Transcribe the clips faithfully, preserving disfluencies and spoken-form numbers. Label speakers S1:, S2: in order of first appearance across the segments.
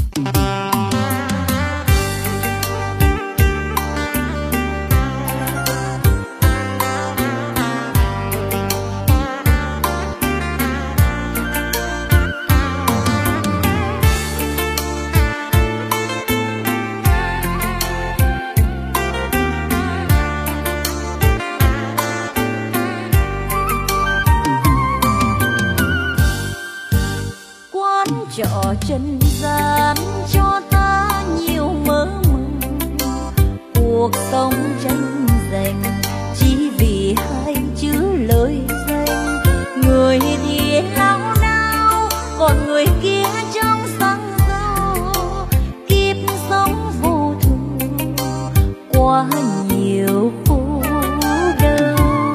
S1: trọ trần gian cho ta nhiều mơ mộng, cuộc sống tranh giành chỉ vì hai chữ lời danh. Người thì lao đao, còn người kia trong sắc dâu, kiếp sống vô thường quá nhiều khổ đau.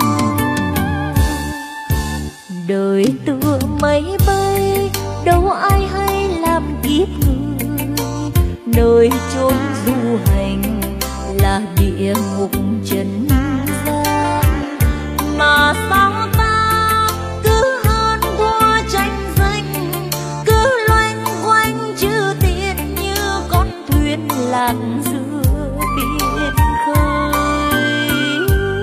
S1: Đời tựa mây bay, đâu ai hay làm kiếp người, nơi chốn du hành là địa ngục trần gian. Mà sao ta cứ hơn thua tranh giành, cứ loanh quanh chữ tiền như con thuyền lạc giữa biển khơi.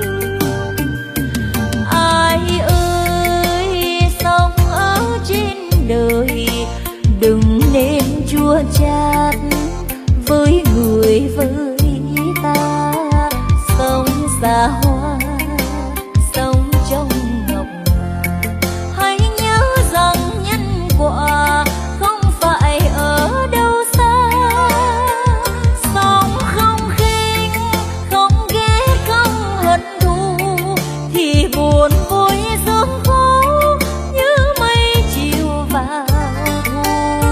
S1: Ai ơi sống ở trên đời đừng nên chua chát với người với ta, sống xa hoa sống trong ngọc ngà. Hãy nhớ rằng nhân quả không phải ở đâu xa, sống không khinh không ghét không hận thù thì buồn vui sướng khổ như mây chiều vào thu.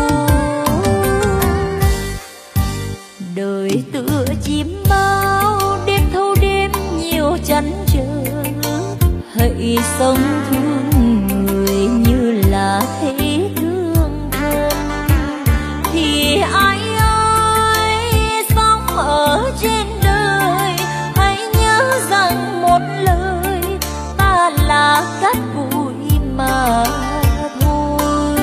S1: Đời tựa chim bao đêm thâu đêm nhiều chăn trở, hãy sống thương người như là thấy thương thân. Thì ai ơi sống ở trên đời hãy nhớ rằng một lời ta là cát bụi mà thôi.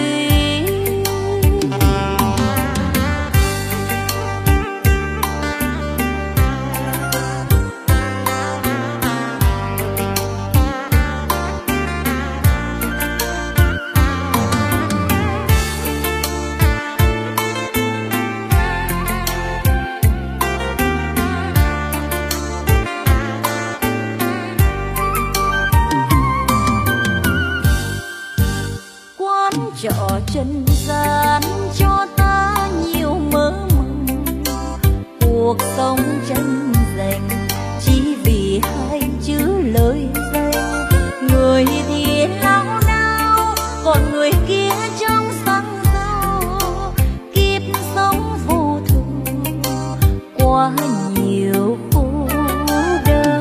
S1: Quán trọ trần gian cho ta nhiều mơ mộng, cuộc sống tranh giành chỉ vì hai chữ lời danh. Người thì lao đao, còn người kia trong sắc dâu, kiếp sống vô thường quá nhiều khổ đau.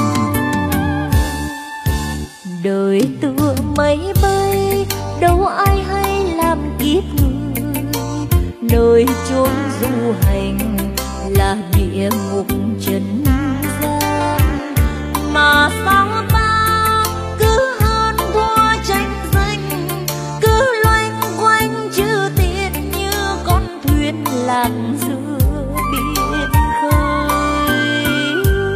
S1: Đời tựa mây bay, đâu ai hay làm kiếp người, nơi chốn du hành là địa ngục trần gian. Mà sao ta cứ hơn thua tranh giành, cứ loanh quanh chữ tiền như con thuyền lạc giữa biển khơi.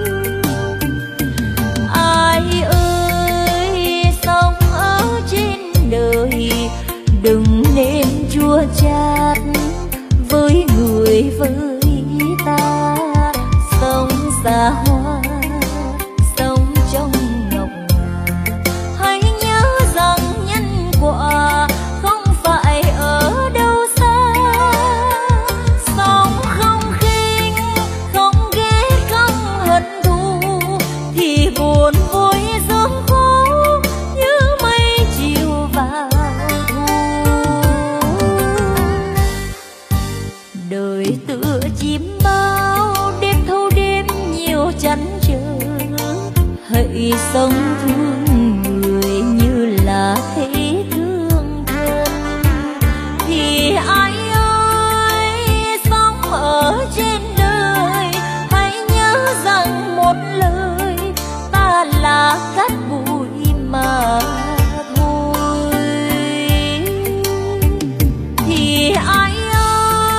S1: Ai ơi sống ở trên đời đừng nên chua chát với người với ta, sống xa hoa sống trong ngọc ngà. Hãy nhớ rằng nhân quả không phải ở đâu xa, sống không khinh không ghét không hận thù thì buồn vui sướng khổ như mây chiều vào thu. Đời tựa chim bao đêm thâu đêm nhiều chăn trở, hãy sống thương người như là thấy thương thân. Thì ai ơi sống ở trên đời hãy nhớ rằng một lời ta là cát bụi mà thôi. Thì ai ơi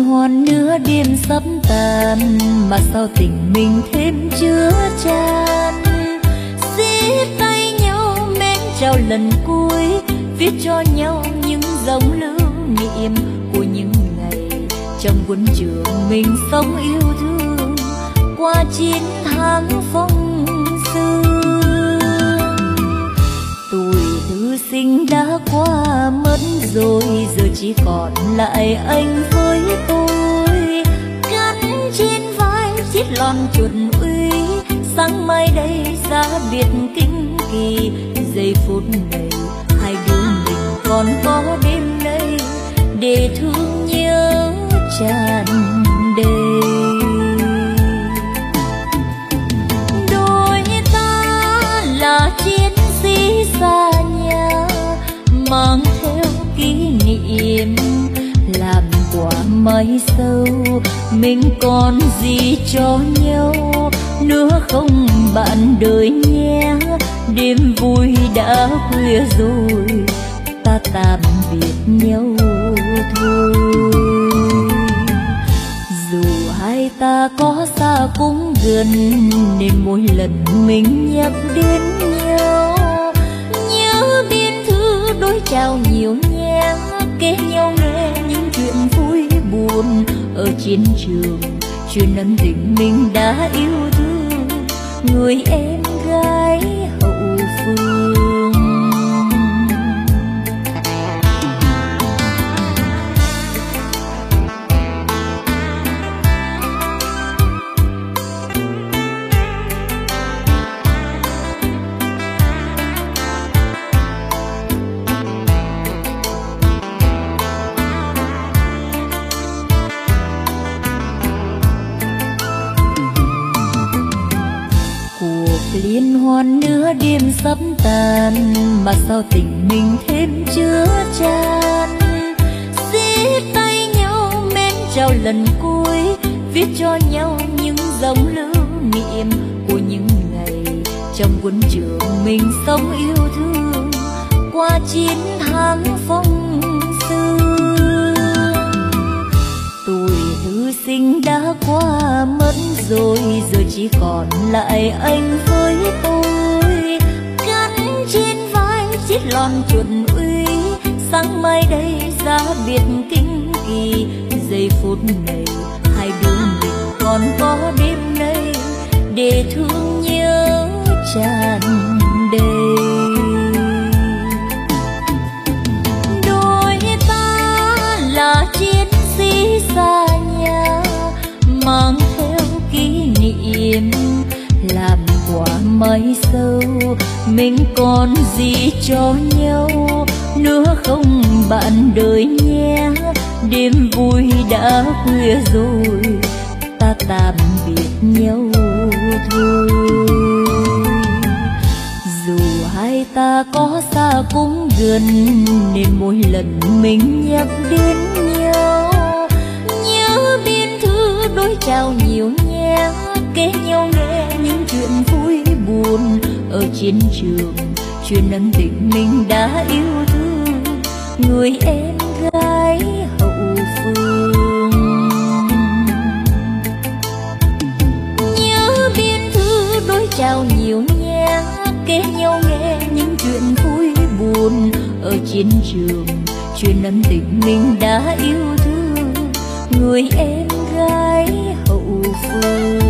S1: hoan nửa đêm sắp tàn, mà sao tình mình thêm chứa chan. Siết tay nhau mến chào lần cuối, viết cho nhau những dòng lưu niệm của những ngày trong quân trường mình sống yêu thương qua chín tháng phong sương. Tuổi thư sinh đã qua mất rồi, giờ chỉ còn lại anh với tôi. Gắn trên vai chiếc lon chuẩn uy, sáng mai đây xa biệt kinh kỳ. Giây phút này hai đứa mình còn có đêm nay để thương nhớ tràn đầy. Đôi ta là chiến sĩ xa nhà, mang theo kỷ niệm làm quả mây sâu. Mình còn gì cho nhau nữa không bạn đời nhé. Đêm vui đã khuya rồi, ta tạm biệt nhau thôi. Dù hai ta có xa cũng gần, nên mỗi lần mình nhắc đến nhau nhớ biên thư đối chào nhiều nhé. Kể nhau nghe những chuyện vui buồn ở chiến trường, chuyện ân tình mình đã yêu thương người em gái hậu phương. Liên hoan nửa đêm sắp tàn, mà sao tình mình thêm chứa chan. Siết tay nhau mến chào lần cuối, viết cho nhau những dòng lưu niệm của những ngày trong quân trường mình sống yêu thương qua chín tháng phong sương. Tuổi thư sinh đã qua mất rồi, giờ chỉ còn lại anh với tôi. Gắn trên vai chiếc lon chuẩn uy, sáng mai đây ra biệt kinh kỳ. Giây phút này hai đứa mình còn có đêm nay để thương nhớ tràn đầy. Đôi ta là chiến sĩ xa nhà, mang theo kỷ niệm làm quả mây sâu. Mình còn gì cho nhau nữa không bạn đời nhé. Đêm vui đã khuya rồi, ta tạm biệt nhau thôi. Dù hai ta có xa cũng gần, nên mỗi lần mình nhắc đến nhau nhớ biên thư đối chào nhiều nhé. Kể nhau nghe những chuyện vui buồn ở chiến trường, chuyện ân tình mình đã yêu thương người em gái hậu phương. Nhớ biên thư đối chào nhiều nhé. Kể nhau nghe những chuyện vui buồn ở chiến trường, chuyện ân tình mình đã yêu thương người em gái hậu phương.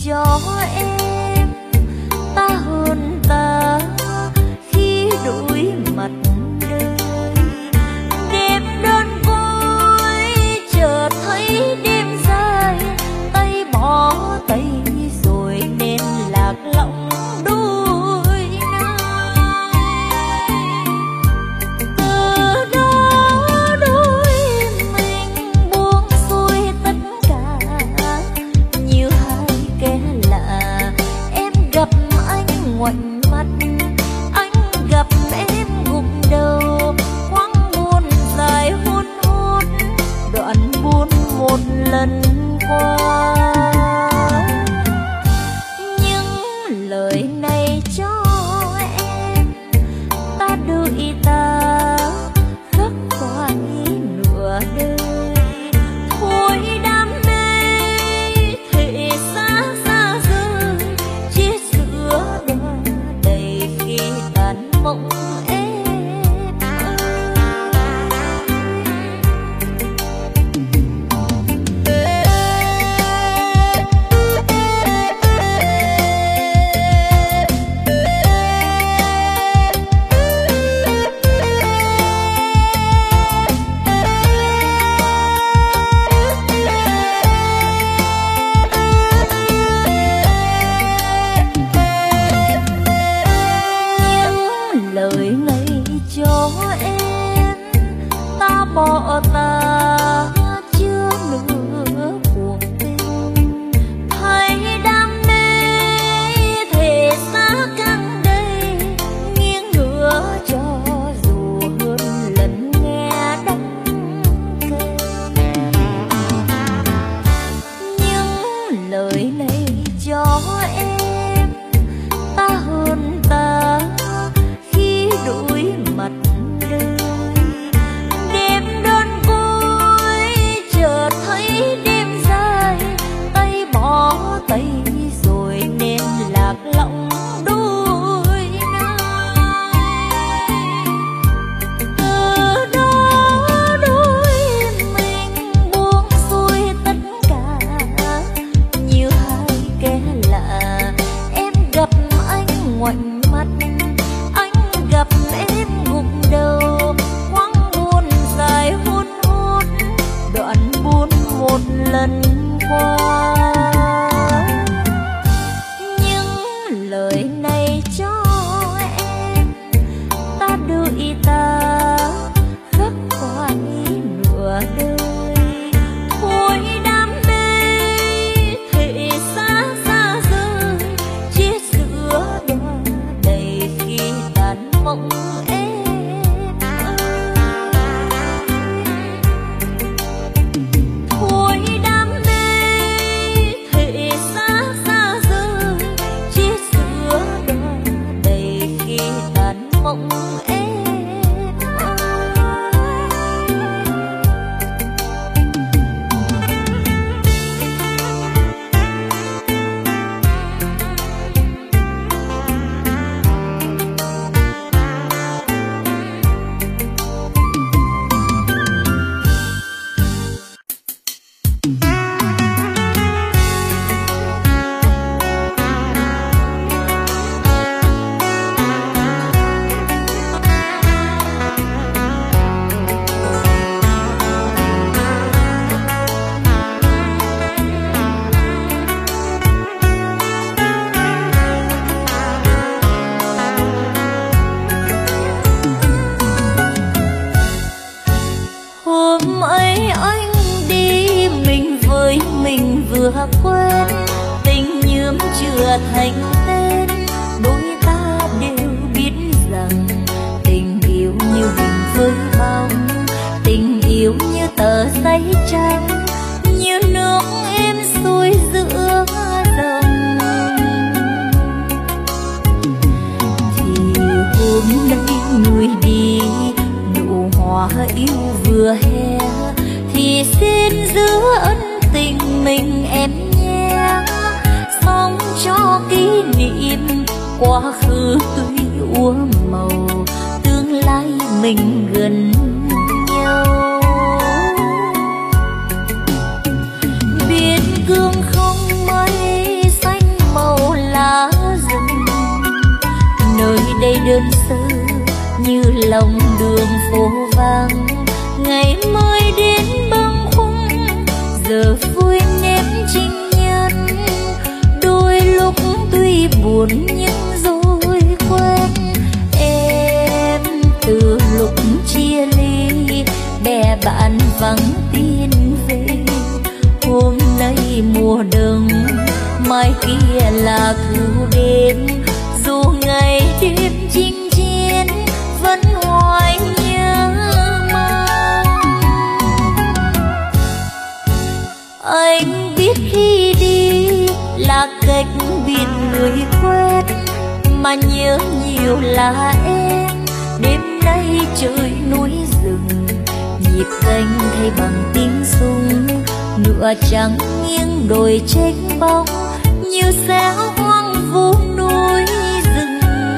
S1: cho em, ta hơn ta khi đối mặt đời. Đêm đơn côi chợt thấy đêm dài, tay bỏ tay rồi nên lạc lõng đôi nơi. Từ đó đôi mình buông xuôi tất cả như hai kẻ lạ. Em gặp anh ngoảnh mắt, anh gặp em gục đầu, quãng buồn dài hôn hút đoạn buồn một lần qua. Những lời này cho em, ta đợi ta khắc khoải nửa đời. Thôi đam mê thể xa xa rời, chia sữa đóa đầy khi tàn mộng em bỏ ta chưa nửa cuộc tình. Thấy đam mê thể xác căng đầy, nghiêng ngửa cho dù hơn lần nghe đắng cay. Những lời này cho em, ta hơn ta khi đối mặt đời. Thấy đêm dài, tay bỏ tay rồi nên lạc lõng đôi nơi. Từ đó đôi mình buông xuôi tất cả như hai kẻ lạ. Em gặp anh ngoảnh mắt, anh gặp em gục đầu, quãng buồn dài hôn hút đoạn buồn một lần qua. Những lời này cho em, ta đợi ta khắc khoải nửa đời. Thôi đam mê thể xa xa rời, chia sữa đóa đầy khi tàn mộng em. Mộng em vừa quên, tình nhuốm chưa thành tên. Đôi ta đều biết rằng tình yêu như hình với bóng, tình yêu như tờ giấy tranh, như nước êm xuôi giữa dòng. Thì hôm nay người đi, nụ hoa yêu vừa hè, thì xin giữ ân tình mình em nhé. Sống cho kỷ niệm quá khứ tươi úa màu, tương lai mình gần nhau. Biên cương không mây xanh đơn sơ như lòng đường phố vắng, ngày mới đến bâng khuâng giờ vui nếm trinh nhân. Đôi lúc tuy buồn nhưng rồi quen em, từ lúc chia ly bè bạn vắng tin về. Hôm nay mùa đông mai kia là thu đêm, dù ngày đêm chinh chiến vẫn hoài nhớ mong. Anh biết khi đi là cách biệt người quen, mà nhớ nhiều là em. Đêm nay trời núi rừng, nhịp canh thay bằng tiếng súng, nửa trắng nghiêng đồi trách bóng như xéo hoang vu núi rừng.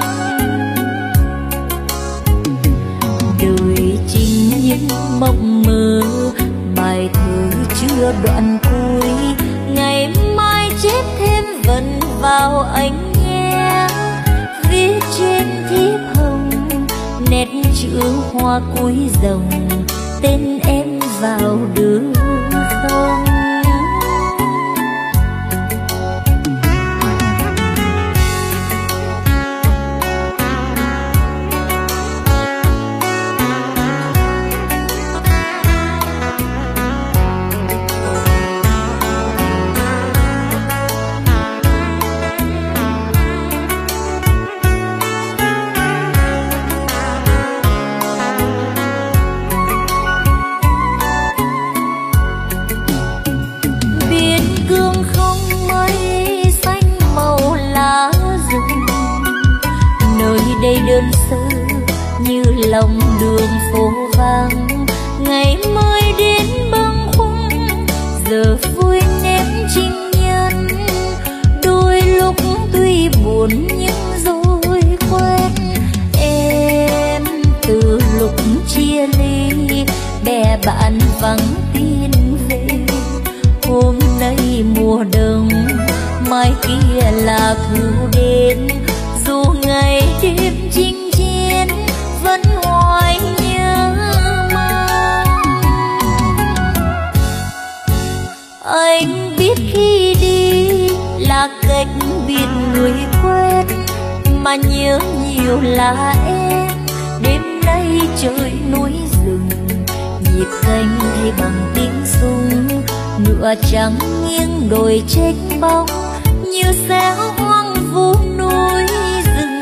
S1: Đời chinh những mộng mơ, bài thơ chưa đoạn cuối, ngày mai chép thêm vần vào anh nghe. Viết trên thiếp hồng nét chữ hoa cuối dòng, tên em vào đường không. Đây đơn sơ như lòng đường phố vắng, ngày mới đến bâng khuâng giờ vui nếm trinh nhân. Đôi lúc tuy buồn nhưng rồi quen em, từ lúc chia ly bè bạn vắng tin về. Hôm nay mùa đông mai kia là thu đến, dù ngày đêm chinh chiến vẫn hoài nhớ mong. Anh biết khi đi là cách biệt người quen, mà nhớ nhiều là em. Đêm nay trời núi rừng, nhịp canh thay bằng tiếng súng, nửa trắng nghiêng đồi trách bóng như xéo hoang vu núi rừng.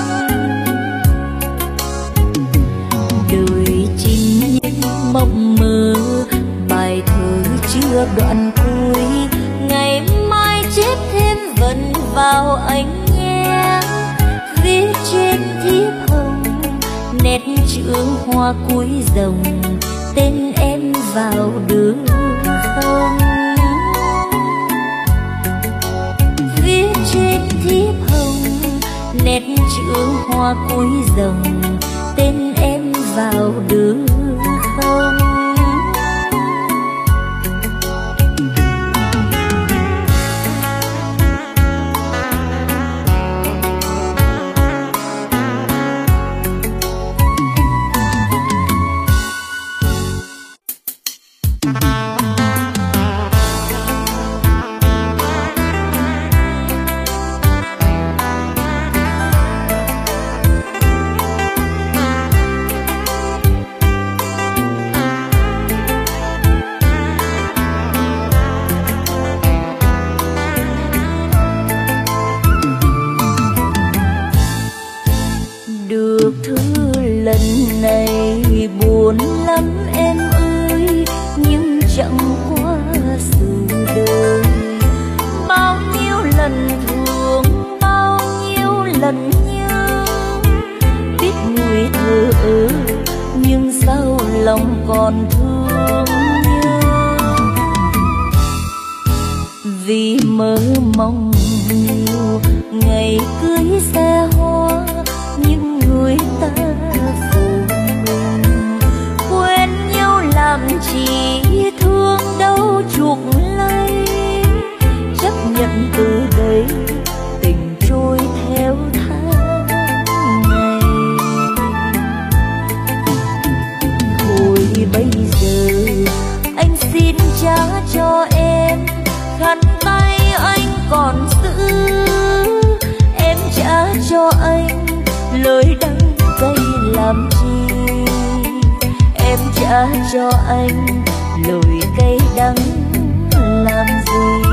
S1: Đời chinh những mộng mơ, bài thơ chưa đoạn cuối, ngày mai chép thêm vần vào anh nghe. Viết trên thiếp hồng nét chữ hoa cuối dòng, tên em vào đường không. Viết trên thiếp hồng nét chữ hoa cuối dòng, tên em vào đường không.
S2: vì mơ mong nhiều ngày cưới xe hoa, nhưng người ta phụ mình quên nhau làm chi thương đâu chuộc lấy, chấp nhận từ đây tình trôi theo tháng ngày. trả cho anh lời cay đắng làm gì.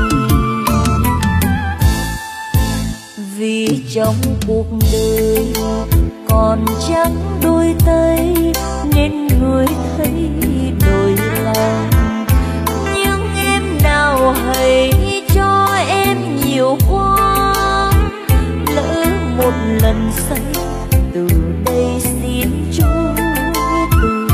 S2: Vì trong cuộc đời còn chẳng đôi tay nên người thấy đổi lòng. Nhưng em nào hãy cho em nhiều quá, lỡ một lần say từ đây xin chối từ.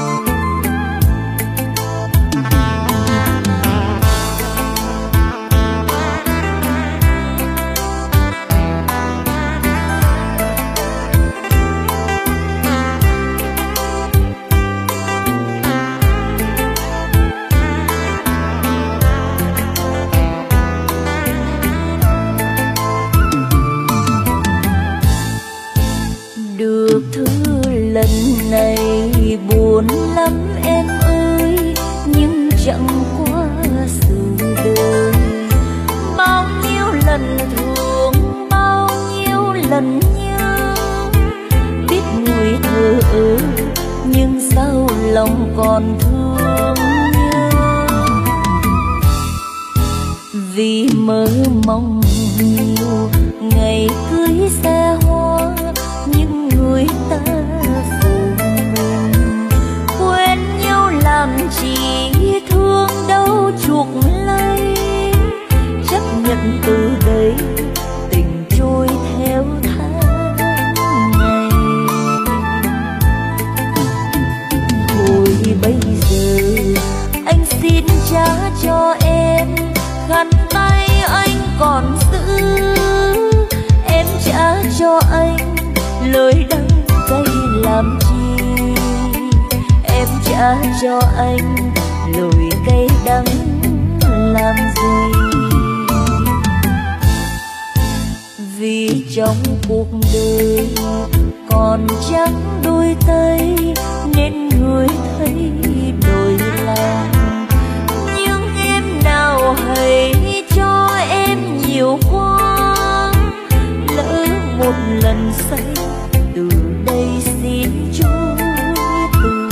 S2: Được thứ lần này buồn lắm em ơi, nhưng chẳng qua sự đời. Bao nhiêu lần thương, bao nhiêu lần nhớ, biết người thờ ơ nhưng sao lòng còn thương nhớ. Vì mơ mong nhiều ngày cưới xe hoa, nhưng người ta phụ mình quên nhau làm chi, thương đâu chuộc lấy. Chấp nhận từ đây tình trôi theo tháng ngày. Thôi bây giờ anh xin trả cho em khăn tay anh còn giữ. Em trả cho anh lời đắng cay làm chi, em trả cho anh lời cay đắng làm gì. Vì trong cuộc đời còn chẳng đôi tay nên người thấy đổi lòng. Nhưng em nào hãy cho em nhiều quá, lỡ một lần say từ đây xin chối từ.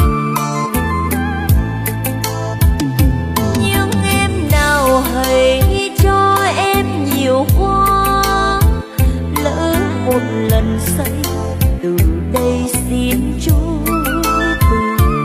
S2: Nhưng em nào hãy cho em nhiều quá, lỡ một lần say từ đây xin chối từ.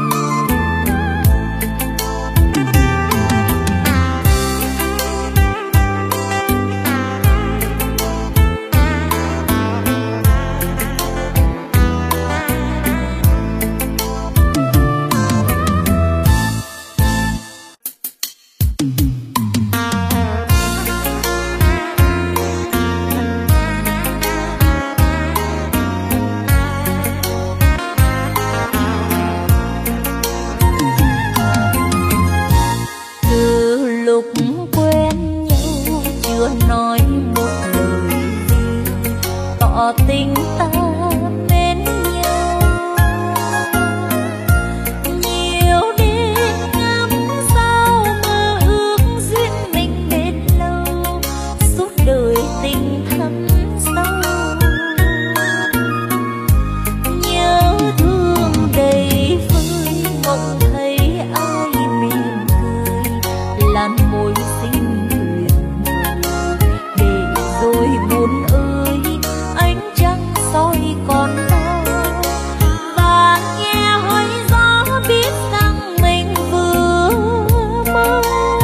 S2: Tình ta mến nhau nhiều đêm ngắm sao mơ ước duyên mình bền lâu, suốt đời tình thắm sâu. Nhớ thương đầy vơi mộng thấy ai mỉm cười, làn môi xinh huyền để rồi buồn ơi soi còn đau. Và nghe hỏi gió biết rằng mình vừa mơ.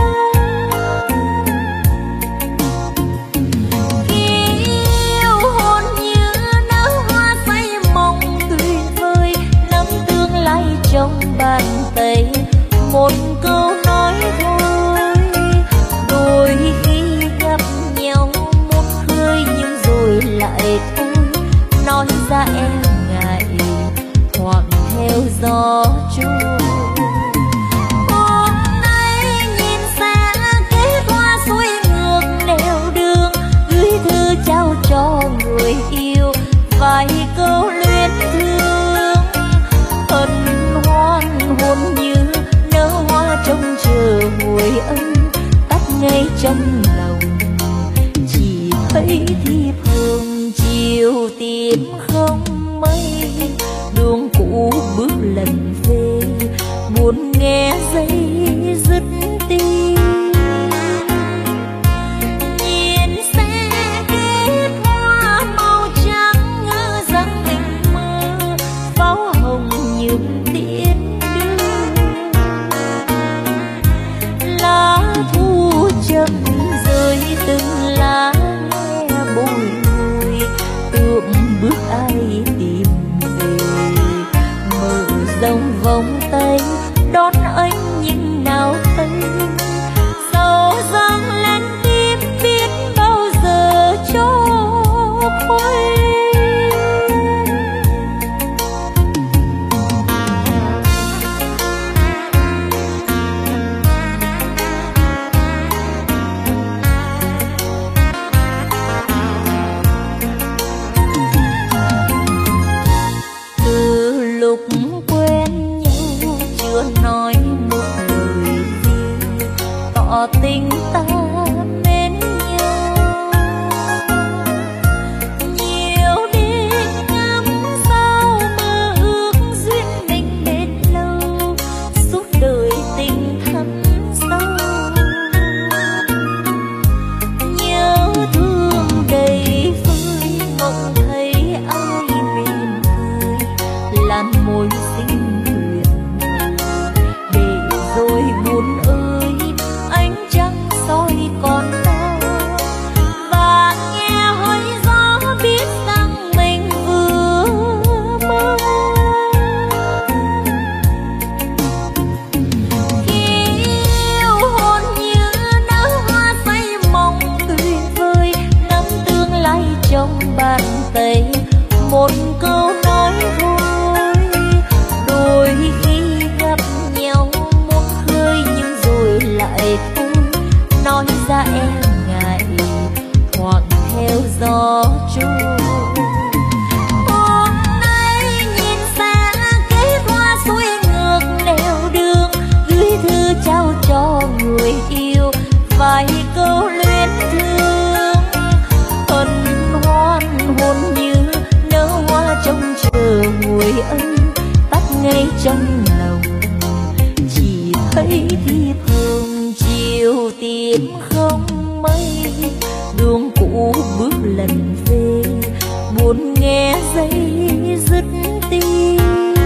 S2: Khi yêu hồn như nở hoa say mộng tuyệt vời, nắm tương lai trong bàn tay, một câu nói thôi. Đôi khi gặp nhau một hơi nhưng rồi lại thôi, nói ra em ngại hoặc theo gió trôi. Hôm nay nhìn xa kế hoa xuôi ngược nẻo đường, gửi thư trao cho người yêu vài câu luyến thương. Hân hoan hồn như nở hoa trông chờ hồi ân, tắt ngay trong lòng chỉ thấy thiệp hương chiều tìm không mây. Đường cũ bước lần về buồn
S1: nghe giây dứt tim. Nhìn xe kết hoa màu trắng ngỡ rằng mình mơ, pháo hồng những tiễn đưa. Lá thu chậm rơi từng lá nghe bồi hồi, tựa bước ai tìm về. Mở rộng vòng tay đón anh nhưng nào thấy, sầu dâng lên tim biết bao giờ cho khuây. Từ lúc quen nhau chưa nói một lời gì, tỏ tình ta mến nhau. Nhiều đêm ngắm sao mơ ước duyên mình bền lâu, suốt đời tình thắm sâu. Nhớ thương đầy vơi mộng thấy ai mỉm cười, làn môi xinh huyền để rồi buồn ơi ánh trăng soi con ta. Và nghe hơi gió biết rằng mình vừa mơ. Khi yêu hồn như nở hoa say mộng tuyệt vời, nắm tương lai trong bàn tay, một câu nói thôi. Đôi khi gặp nhau một hơi nhưng rồi lại thôi, nói ra em ngại hoặc theo gió trôi. Hôm nay nhìn xa kế hoa xuôi ngược nẻo đường, gửi thư trao cho người yêu vài câu luyến thương. Hân hoan hồn như nở hoa trông chờ người ân, tắt ngay trong lòng chỉ thấy thiệp hồng. Chiều tìm không mây, đường cũ bước lần về, buồn nghe giây dứt tim.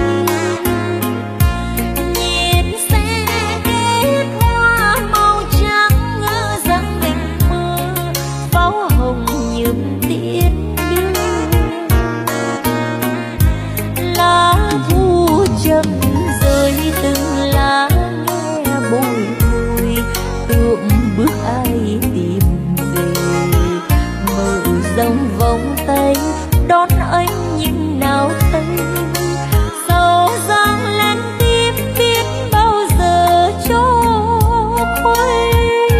S1: Nhìn xe kết hoa màu trắng ngỡ rằng mình mơ, pháo hồng những tiễn đưa. Lá thu chậm rơi từng lá nghe bồi hồi, tượng bước ai tìm về. Mở rộng vòng tay đón anh nhưng nào thấy, sầu dâng lên tim biết bao giờ cho khuây.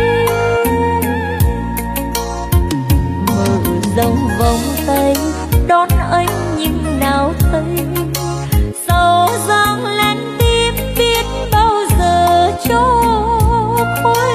S1: Mở rộng vòng tay đón anh nhưng nào thấy, sầu dâng lên tim biết bao giờ cho khuây.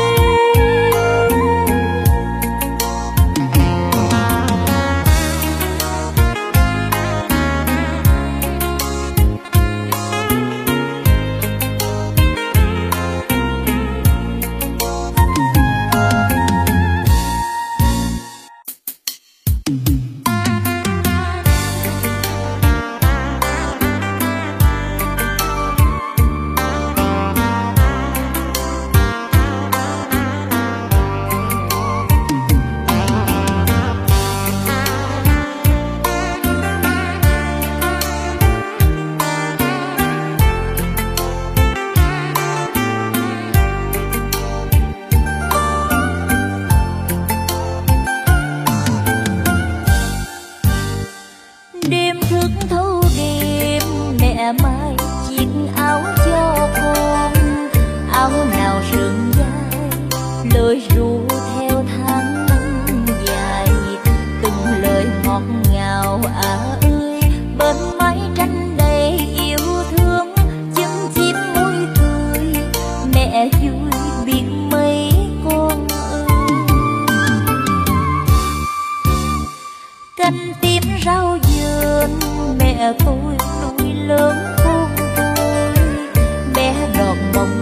S1: Đêm thức thâu đêm mẹ mai chiếc áo cho con, áo nào sườn dài lời ru theo tháng năm dài. Từng lời ngọt ngào à ơi bên mái tranh đầy yêu thương, chân chim môi cười mẹ vui biết mấy con ơi. Canh tím rau vườn mẹ tôi nuôi lớn con tôi, bé đọt mồng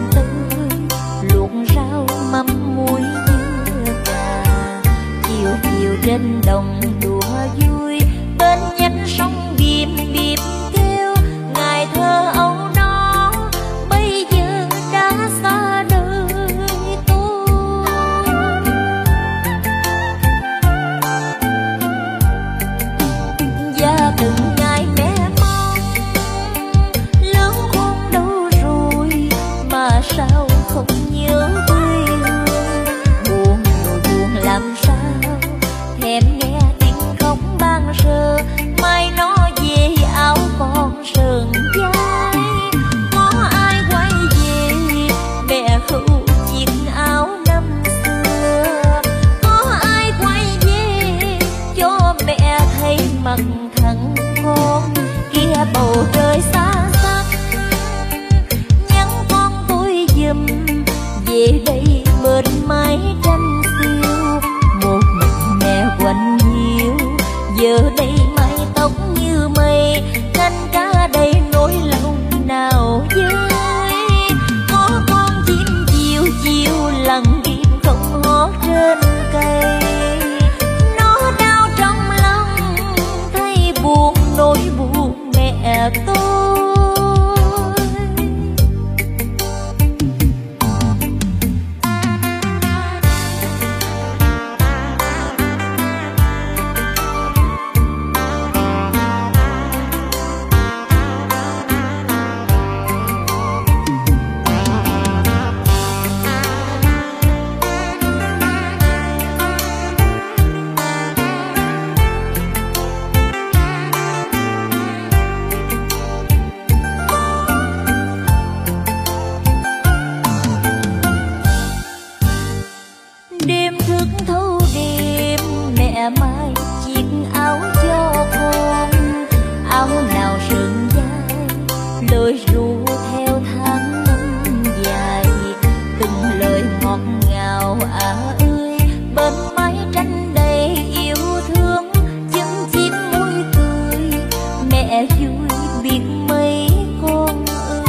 S2: vui bên nhánh sông bìm bìm kêu. Ngày thơ ấu đó bây giờ đã xa đời tôi. Và từng ngày mẹ mong lớn khôn đâu rồi mà sao không nhớ quê hương. Buồn rồi buồn làm sao thèm nghe tiếng khóc ban sơ. Mai nó về áo con sờn vai, có ai quay về mẹ khâu chiếc áo năm xưa. Có ai quay về cho mẹ thấy mặt thằng con kia. Bầu trời xa xăm nhắn con tôi giùm về đây bên mái tranh xiêu. Một mình mẹ quạnh hiu giờ đây mái tóc như mây. Canh cá đây nỗi lòng nào với. Có con chim chiều chiều lặng im không hót trên cây. Nó đau trong lòng thấy buồn nỗi buồn mẹ tôi. Đêm thức thâu đêm mẹ mai chiếc áo cho con. Áo nào sườn dài lời ru theo tháng năm dài. Từng lời ngọt ngào à ơi bên mái tranh đầy yêu thương. Chân chim môi cười mẹ vui biết mấy con ơi.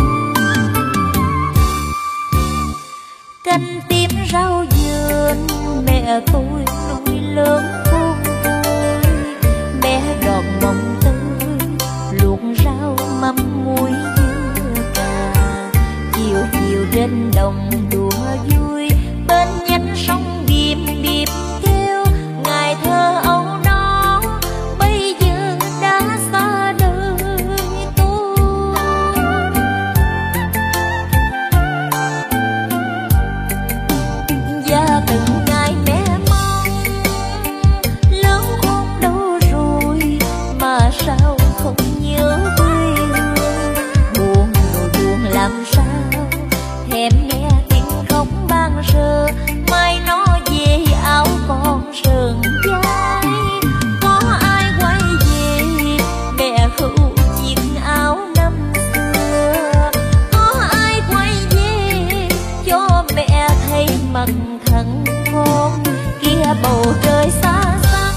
S2: Canh tím rau vườn mẹ tôi nuôi lớn con tôi. Mẹ đọt mồng tươi luộc rau mắm muối dưa cà. Chiều chiều trên đồng đùa vui bên nhánh sông bìm bìm kêu. Ngày thơ ấu đó bây giờ đã xa đời tôi. Và từng ngày mẹ mong lớn khôn đâu rồi mà sao không nhớ quê hương. Buồn rồi buồn làm sao thèm nghe tiếng khóc ban sơ. Mai nó về áo con sờn vai, có ai quay về mẹ khâu chiếc áo năm xưa. Có ai quay về cho mẹ thấy mặt thằng con kia. Bầu trời xa xăm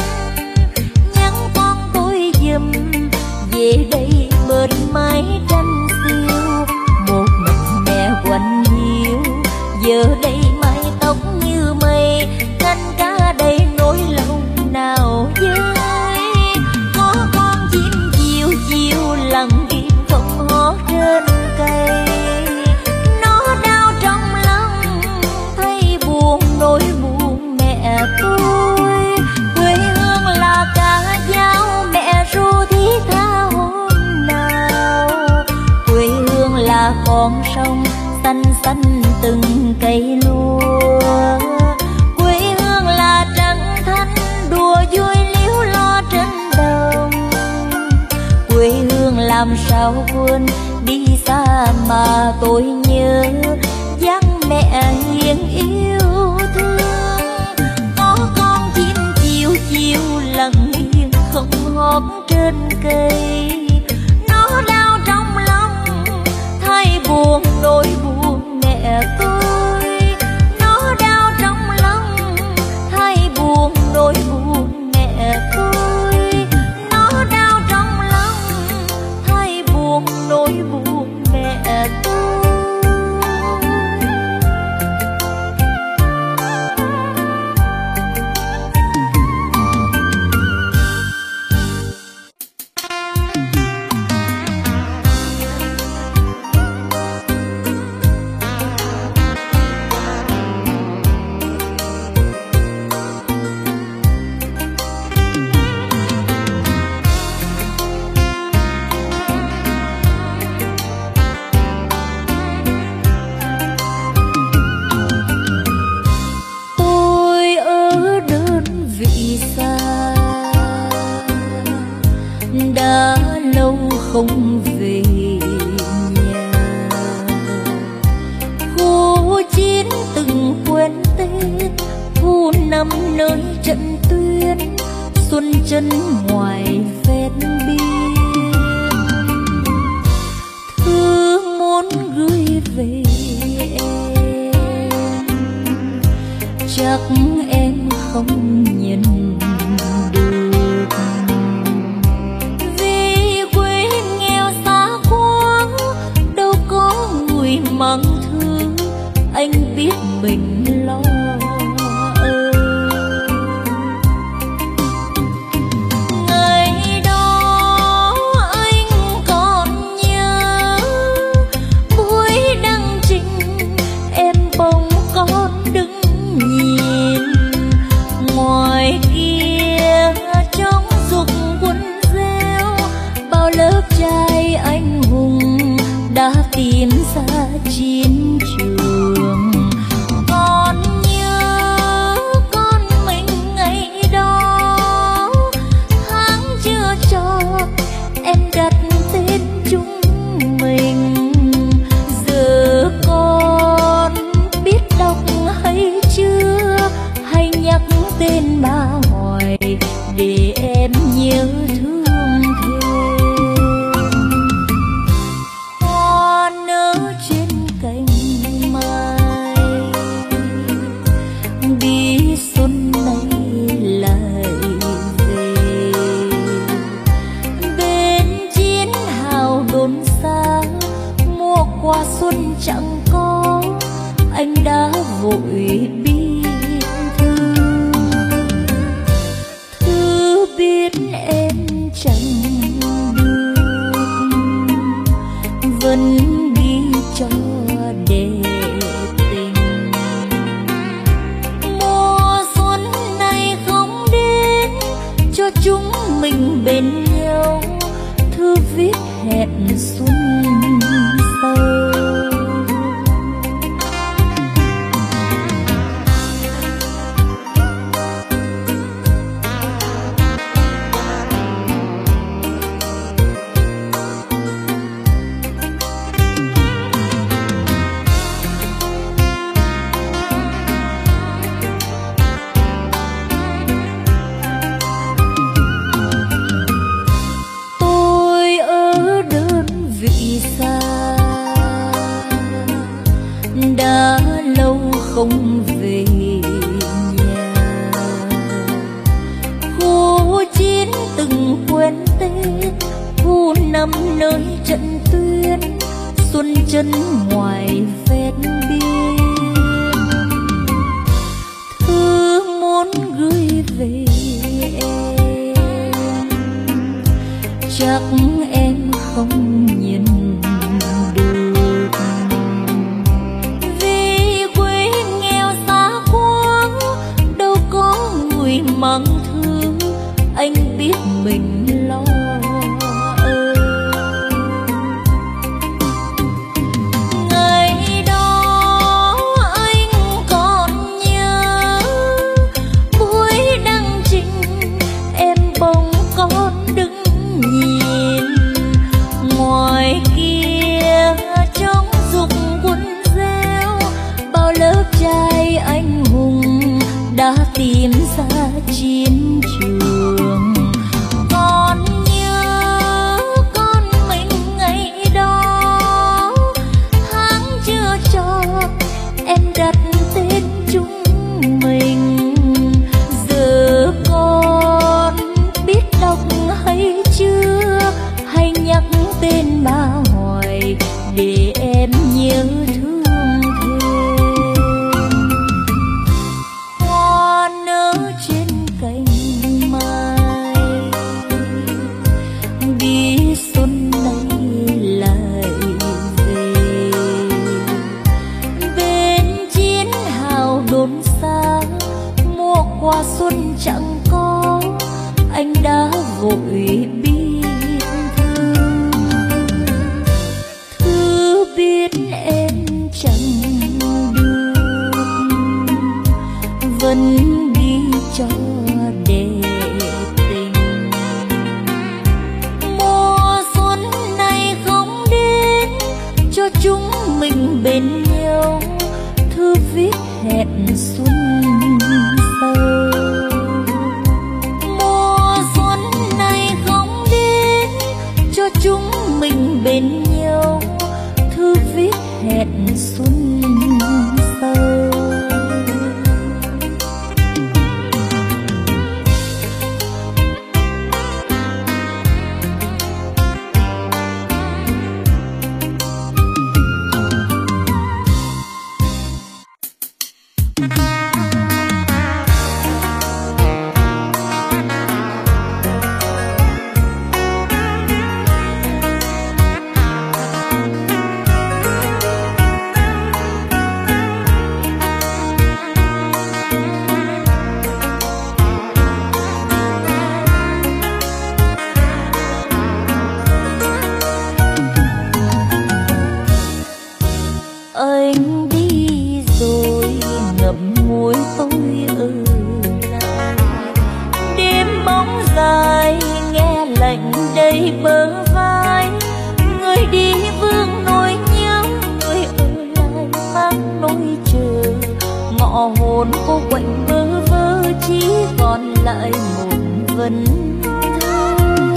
S2: nhắn con tôi giùm về đây bên mái tranh xiêu. Một mình mẹ quạnh hiu giờ đây mái tóc như mây. Canh cá đây nỗi lòng nào với. Có con chim chiều chiều lặng im không hót trên cây. Nó đau trong lòng thấy buồn nỗi buồn mẹ tôi. Quê hương là cả dao mẹ ru thiết tha hôm nào. Quê hương là con sông xanh xanh từng cây lúa. Quê hương là trăng thanh đùa vui liếu lo trên đồng. Quê hương làm sao quên đi xa mà tôi nhớ. Dáng mẹ hiền yêu thương. Có con chim chiều chiều lặng yên không hót trên cây. Nó đau trong lòng thay buồn nỗi buồn mẹ tôi. Nó đau trong lòng thay buồn nỗi buồn mẹ tôi. Nó đau trong lòng thay buồn nỗi buồn mẹ tôi.
S1: không về nhà. Khu chiến từng quên tên, khu năm nơi trận tuyến, xuân chân ngoài ven biên. Thư muốn gửi về em, chắc em không nhận được, vì quê nghèo xa quá, đâu có người mang thư. Anh biết mình lo âu. Ngày đó anh còn nhớ, buổi đăng trình em bồng con đứng nhìn. Ngoài kia trong dục quân reo, bao lớp trai anh hùng đã tìm ra chiến trường. Còn nhớ con mình ngày đó, tháng chưa tròn em đặt tên chúng mình. Giờ con biết đọc hay chưa, hay nhắc tên ba hỏi để em nhớ thương thêm. Hoa nở trên cành mai, đi xuân này lại về. Bên chiến hào đồn xa, mua qua xuân chẳng có, anh đã vội biên thư. Thư biết em chẳng được, vẫn ghi cho đẹp tình. Mùa xuân này không đến, cho chúng mình bên nhau. Thư viết hẹn xuân sau. Tôi ở đơn vị xa, đã lâu không về nhà. Khu chiến từng quên tên, khu năm nơi trận tuyến, xuân chân ngoài ven biên. Thư muốn gửi về em, chắc em không nhận được, vì quê nghèo xa quá, đâu có người mang thư. Anh biết mình lo âu. Ngày đó anh còn nhớ, buổi đăng trình em bồng con đứng nhìn. Ngoài kia trong dục quân reo, bao lớp trai anh hùng đã tìm ra chiến trường. Còn nhớ con mình ngày đó, tháng chưa tròn em đặt tên chúng mình. Giờ con biết đọc hay chưa, hay nhắc tên ba hỏi để em nhớ thương thêm. Hoa nở trên cành mai, đi xuân này lại về. Bên chiến hào đồn xa, mua qua xuân chẳng có, anh đã vội biên thư. Thư biết em chẳng được, vẫn ghi cho đẹp tình. Mùa xuân đầy bờ vai. Người đi vương nỗi nhớ, người ở lại mang nỗi chờ. Ngọ hồn cô quạnh bơ vơ, chỉ còn lại một vấn thơ.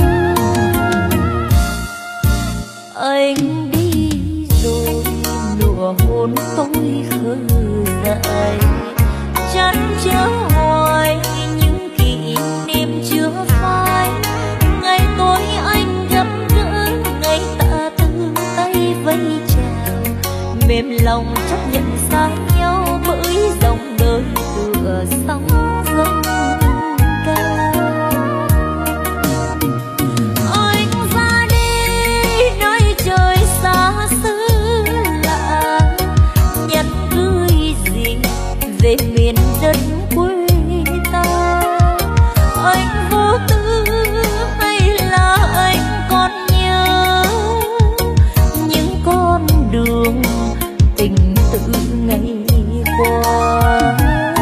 S1: Anh đi rồi, nụ hôn tôi khờ dại, chăn chở hoài những kỷ niệm chưa phai. Ngày tối anh gặp gỡ, ngày ta từ tay vây chào, mềm lòng chấp nhận xa nhau bởi dòng đời tựa sóng dâng cao. Anh ra đi nơi trời xa xứ lạ, nhắn gửi gì về miền đất quê ta. Anh vô tư hay là anh còn nhớ những con đường tình tự ngày qua.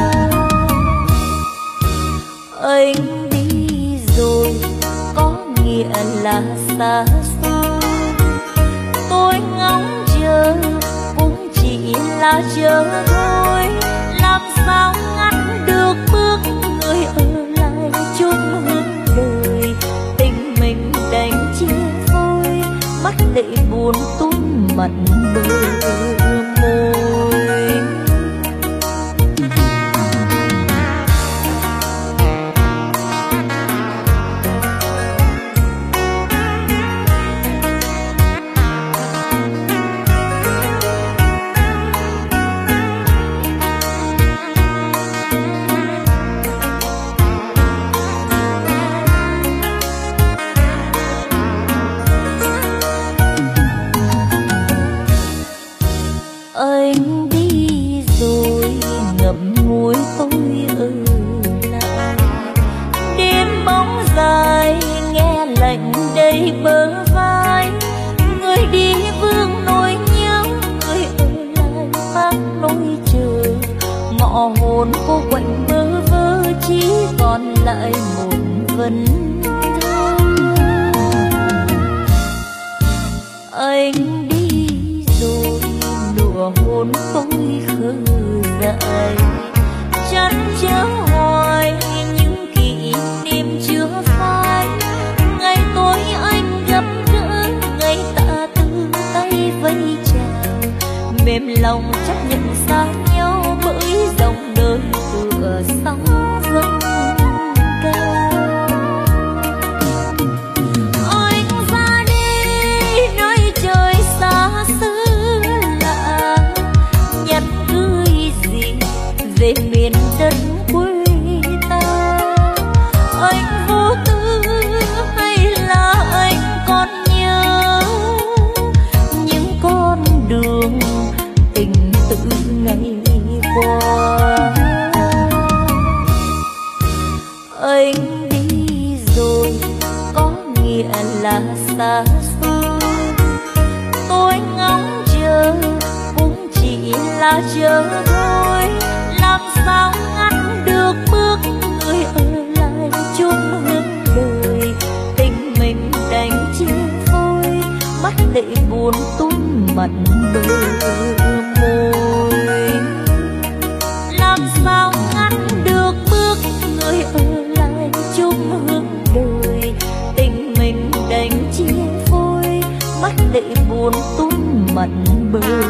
S1: Anh đi rồi có nghĩa là xa xôi, tôi ngóng chờ cũng chỉ là chờ thôi. Làm sao ngăn được bước người ở lại chung hướng đời, tình mình đành chia phôi, mắt lệ buồn tuôn mặn bờ môi. Anh đi rồi ngậm ngùi tôi ở lại, đêm bóng dài nghe lạnh đầy bờ vai. Người đi vương nỗi nhớ, người ở lại mang nỗi chờ. Ngọ hồn cô quạnh bơ vơ, chỉ còn lại một vấn thơ. Anh đi rồi, nụ hôn tôi khờ dại, chăn chở hoài những kỷ niệm chưa phai. Ngày tối anh gặp gỡ, ngày ta từ tay vây chào, mềm lòng chấp nhận xa nhau bởi dòng đời tựa sóng dâng cao. Anh ra đi nơi trời xa xứ lạ, nhắn gửi gì về miền đất quê ta. Anh vô tư hay là anh còn nhớ những con đường tình tự ngày qua. Anh đi rồi có nghĩa là xa xôi, tôi ngóng chờ cũng chỉ là chờ thôi. Làm sao ngăn được bước người ở lại chung hướng đời, tình mình đành chia phôi, mắt lệ buồn tuôn mặn bờ môi. Làm sao ngăn được bước người ở lại chung hướng đời, tình mình đành chia phôi, mắt lệ buồn tuôn mặn bờ